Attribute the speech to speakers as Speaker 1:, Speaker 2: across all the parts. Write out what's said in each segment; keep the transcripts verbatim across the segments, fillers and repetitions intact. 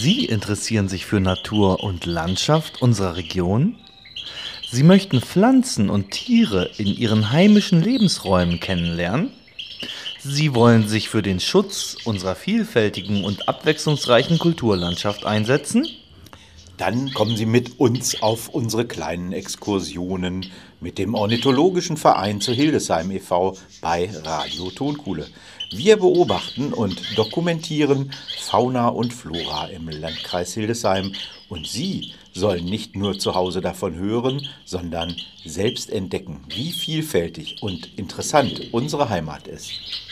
Speaker 1: Sie interessieren sich für Natur und Landschaft unserer Region? Sie möchten Pflanzen und Tiere in ihren heimischen Lebensräumen kennenlernen? Sie wollen sich für den Schutz unserer vielfältigen und abwechslungsreichen Kulturlandschaft einsetzen?
Speaker 2: Dann kommen Sie mit uns auf unsere kleinen Exkursionen mit dem Ornithologischen Verein zu Hildesheim e V bei Radio Tonkuhle. Wir beobachten und dokumentieren Fauna und Flora im Landkreis Hildesheim und Sie sollen nicht nur zu Hause davon hören, sondern selbst entdecken, wie vielfältig und interessant unsere Heimat ist.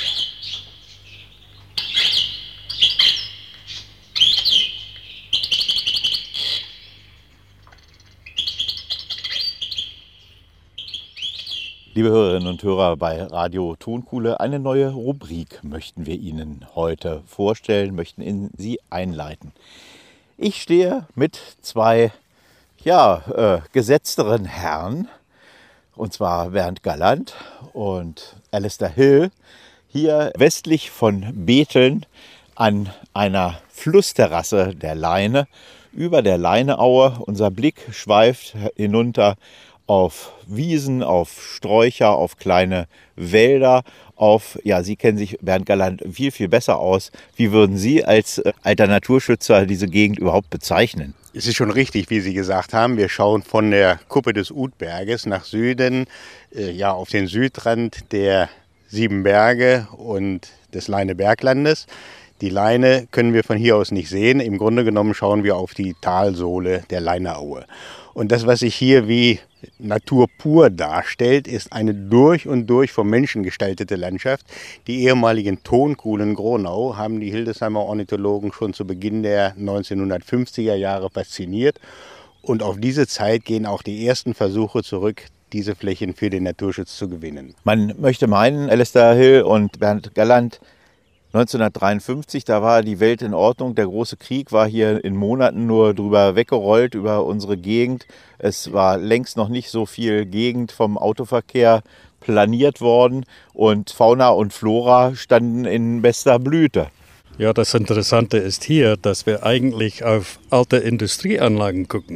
Speaker 2: Liebe Hörerinnen und Hörer bei Radio Tonkuhle, eine neue Rubrik möchten wir Ihnen heute vorstellen, möchten in Sie einleiten. Ich stehe mit zwei ja, äh, gesetzteren Herren, und zwar Bernd Galland und Alistair Hill, hier westlich von Bethlen an einer Flussterrasse der Leine, über der Leineaue. Unser Blick schweift hinunter auf Wiesen, auf Sträucher, auf kleine Wälder, auf, ja, Sie kennen sich, Bernd Galland, viel, viel besser aus. Wie würden Sie als äh, alter Naturschützer diese Gegend überhaupt bezeichnen?
Speaker 3: Es ist schon richtig, wie Sie gesagt haben. Wir schauen von der Kuppe des Utberges nach Süden, äh, ja, auf den Südrand der sieben Berge und des Leineberglandes. Die Leine können wir von hier aus nicht sehen. Im Grunde genommen schauen wir auf die Talsohle der Leineaue. Und das, was sich hier wie Natur pur darstellt, ist eine durch und durch vom Menschen gestaltete Landschaft. Die ehemaligen Tonkuhlen Gronau haben die Hildesheimer Ornithologen schon zu Beginn der neunzehnhundertfünfziger Jahre fasziniert. Und auf diese Zeit gehen auch die ersten Versuche zurück, diese Flächen für den Naturschutz zu gewinnen.
Speaker 2: Man möchte meinen, Alistair Hill und Bernd Galland, neunzehnhundertdreiundfünfzig, da war die Welt in Ordnung. Der große Krieg war hier in Monaten nur drüber weggerollt, über unsere Gegend. Es war längst noch nicht so viel Gegend vom Autoverkehr planiert worden und Fauna und Flora standen in bester Blüte.
Speaker 4: Ja, das Interessante ist hier, dass wir eigentlich auf alte Industrieanlagen gucken.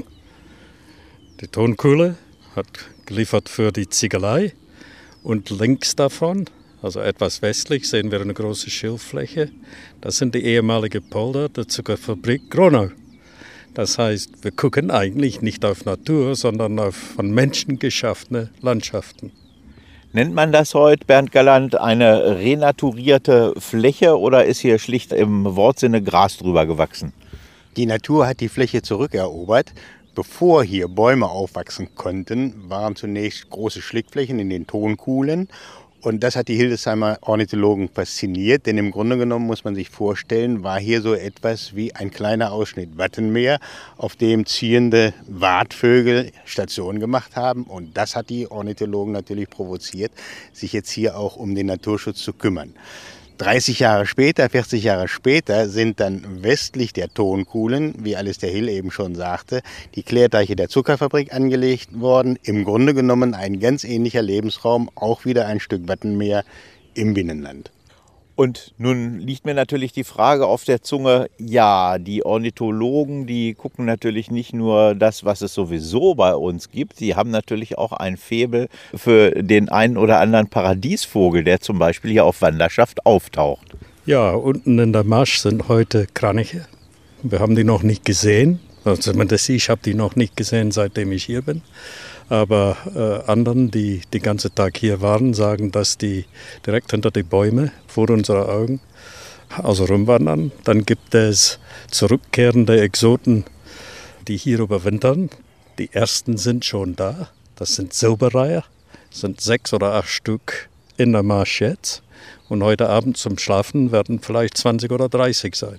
Speaker 4: Die Tonkuhle hat geliefert für die Ziegelei und links davon, also etwas westlich, sehen wir eine große Schilffläche. Das sind die ehemalige Polder der Zuckerfabrik Gronau. Das heißt, wir gucken eigentlich nicht auf Natur, sondern auf von Menschen geschaffene Landschaften.
Speaker 2: Nennt man das heute, Bernd Galland, eine renaturierte Fläche oder ist hier schlicht im Wortsinne Gras drüber gewachsen?
Speaker 3: Die Natur hat die Fläche zurückerobert. Bevor hier Bäume aufwachsen konnten, waren zunächst große Schlickflächen in den Tonkuhlen. Und das hat die Hildesheimer Ornithologen fasziniert, denn im Grunde genommen muss man sich vorstellen, war hier so etwas wie ein kleiner Ausschnitt Wattenmeer, auf dem ziehende Wartvögel Station gemacht haben. Und das hat die Ornithologen natürlich provoziert, sich jetzt hier auch um den Naturschutz zu kümmern. dreißig Jahre später, vierzig Jahre später sind dann westlich der Tonkuhlen, wie Alistair Hill eben schon sagte, die Klärteiche der Zuckerfabrik angelegt worden. Im Grunde genommen ein ganz ähnlicher Lebensraum, auch wieder ein Stück Wattenmeer im Binnenland.
Speaker 2: Und nun liegt mir natürlich die Frage auf der Zunge, ja, die Ornithologen, die gucken natürlich nicht nur das, was es sowieso bei uns gibt, sie haben natürlich auch ein Faible für den einen oder anderen Paradiesvogel, der zum Beispiel hier auf Wanderschaft auftaucht.
Speaker 4: Ja, unten in der Marsch sind heute Kraniche. Wir haben die noch nicht gesehen. Also ich habe die noch nicht gesehen, seitdem ich hier bin. Aber äh, anderen, die den ganzen Tag hier waren, sagen, dass die direkt hinter die Bäume vor unseren Augen also rumwandern. Dann gibt es zurückkehrende Exoten, die hier überwintern. Die ersten sind schon da. Das sind Silberreiher. Das sind sechs oder acht Stück in der Marsch jetzt. Und heute Abend zum Schlafen werden vielleicht zwanzig oder dreißig sein.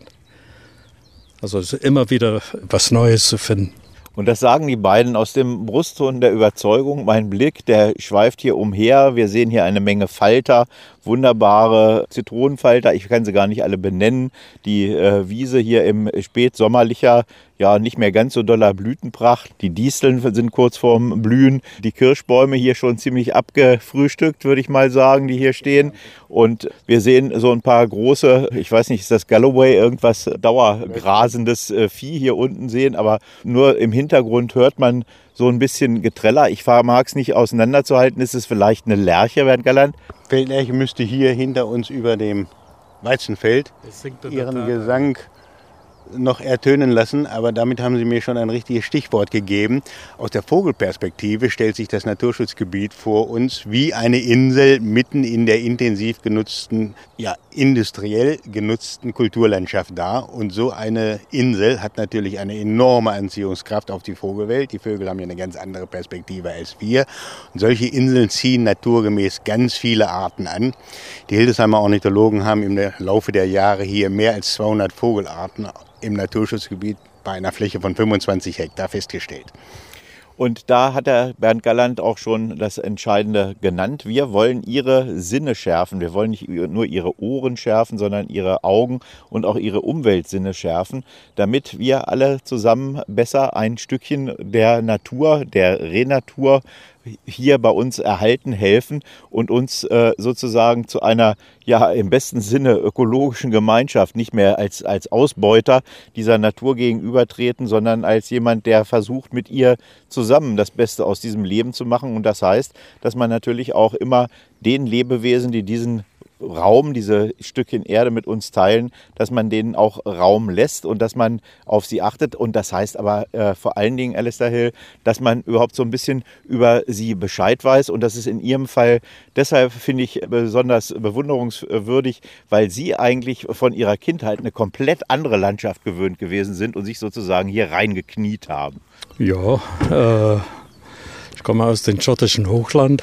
Speaker 4: Also es ist immer wieder was Neues zu finden.
Speaker 2: Und das sagen die beiden aus dem Brustton der Überzeugung. Mein Blick, der schweift hier umher. Wir sehen hier eine Menge Falter, wunderbare Zitronenfalter. Ich kann sie gar nicht alle benennen. Die äh, Wiese hier im spätsommerlicher ja nicht mehr ganz so doller Blütenpracht. Die Disteln sind kurz vorm Blühen. Die Kirschbäume hier schon ziemlich abgefrühstückt, würde ich mal sagen, die hier stehen. Und wir sehen so ein paar große, ich weiß nicht, ist das Galloway, irgendwas dauergrasendes Vieh hier unten sehen. Aber nur im Hintergrund hört man so ein bisschen Geträller. Ich mag es nicht auseinanderzuhalten. Ist es vielleicht eine Lerche, Bernd Galland?
Speaker 3: Feldlerche müsste hier hinter uns über dem Weizenfeld ihren Gesang noch ertönen lassen, aber damit haben Sie mir schon ein richtiges Stichwort gegeben. Aus der Vogelperspektive stellt sich das Naturschutzgebiet vor uns wie eine Insel mitten in der intensiv genutzten, ja industriell genutzten Kulturlandschaft dar. Und so eine Insel hat natürlich eine enorme Anziehungskraft auf die Vogelwelt. Die Vögel haben ja eine ganz andere Perspektive als wir. Und solche Inseln ziehen naturgemäß ganz viele Arten an. Die Hildesheimer Ornithologen haben im Laufe der Jahre hier mehr als zweihundert Vogelarten im Naturschutzgebiet bei einer Fläche von fünfundzwanzig Hektar festgestellt.
Speaker 2: Und da hat der Bernd Galland auch schon das Entscheidende genannt. Wir wollen Ihre Sinne schärfen. Wir wollen nicht nur Ihre Ohren schärfen, sondern Ihre Augen und auch Ihre Umweltsinne schärfen, damit wir alle zusammen besser ein Stückchen der Natur, der Renatur hier bei uns erhalten, helfen und uns äh, sozusagen zu einer, ja, im besten Sinne ökologischen Gemeinschaft nicht mehr als, als Ausbeuter dieser Natur gegenübertreten, sondern als jemand, der versucht, mit ihr zusammen das Beste aus diesem Leben zu machen. Und das heißt, dass man natürlich auch immer den Lebewesen, die diesen Raum, diese Stückchen Erde mit uns teilen, dass man denen auch Raum lässt und dass man auf sie achtet. Und das heißt aber äh, vor allen Dingen, Alistair Hill, dass man überhaupt so ein bisschen über sie Bescheid weiß. Und das ist in Ihrem Fall deshalb, finde ich, besonders bewunderungswürdig, weil Sie eigentlich von Ihrer Kindheit eine komplett andere Landschaft gewöhnt gewesen sind und sich sozusagen hier reingekniet haben.
Speaker 4: Ja, äh, ich komme aus dem schottischen Hochland.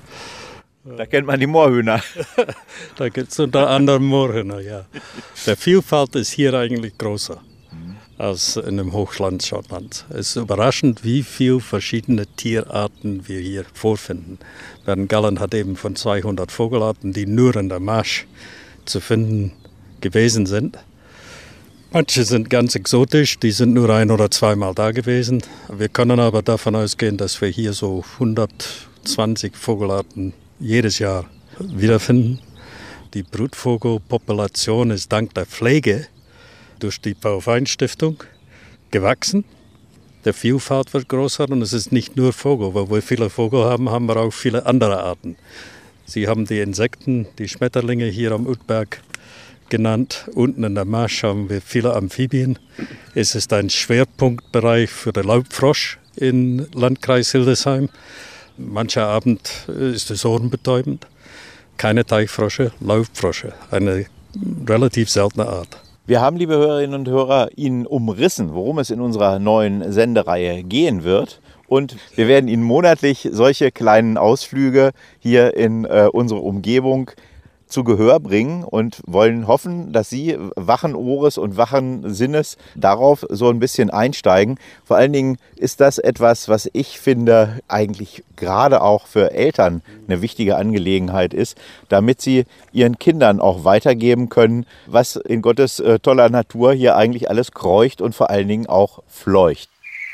Speaker 2: Da kennt man die Moorhühner.
Speaker 4: Da gibt es unter anderem Moorhühner, ja. Die Vielfalt ist hier eigentlich größer als in dem Hochland Schottlands. Es ist überraschend, wie viele verschiedene Tierarten wir hier vorfinden. Bernd Galland hat eben von zweihundert Vogelarten, die nur in der Marsch zu finden gewesen sind. Manche sind ganz exotisch, die sind nur ein- oder zweimal da gewesen. Wir können aber davon ausgehen, dass wir hier so hundertzwanzig Vogelarten jedes Jahr wiederfinden. Die Brutvogelpopulation ist dank der Pflege durch die Paul-Fein-Stiftung gewachsen. Der Vielfalt wird größer und es ist nicht nur Vogel. Weil wir viele Vögel haben, haben wir auch viele andere Arten. Sie haben die Insekten, die Schmetterlinge hier am Uetberg genannt. Unten in der Marsch haben wir viele Amphibien. Es ist ein Schwerpunktbereich für den Laubfrosch im Landkreis Hildesheim. Mancher Abend ist es ohrenbetäubend. Keine Teichfrösche, Laubfrösche, eine relativ seltene Art.
Speaker 2: Wir haben, liebe Hörerinnen und Hörer, Ihnen umrissen, worum es in unserer neuen Sendereihe gehen wird. Und wir werden Ihnen monatlich solche kleinen Ausflüge hier in äh, unsere Umgebung zu Gehör bringen und wollen hoffen, dass Sie wachen Ohres und wachen Sinnes darauf so ein bisschen einsteigen. Vor allen Dingen ist das etwas, was ich finde, eigentlich gerade auch für Eltern eine wichtige Angelegenheit ist, damit sie ihren Kindern auch weitergeben können, was in Gottes äh, toller Natur hier eigentlich alles kreucht und vor allen Dingen auch fleucht.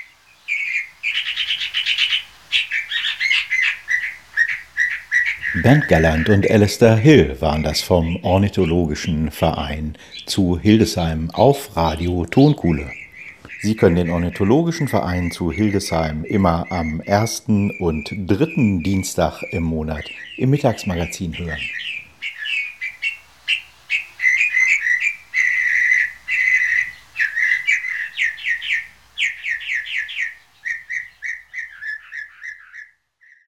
Speaker 2: Bernd Galland und Alistair Hill waren das vom Ornithologischen Verein zu Hildesheim auf Radio Tonkuhle. Sie können den Ornithologischen Verein zu Hildesheim immer am ersten und dritten Dienstag im Monat im Mittagsmagazin hören.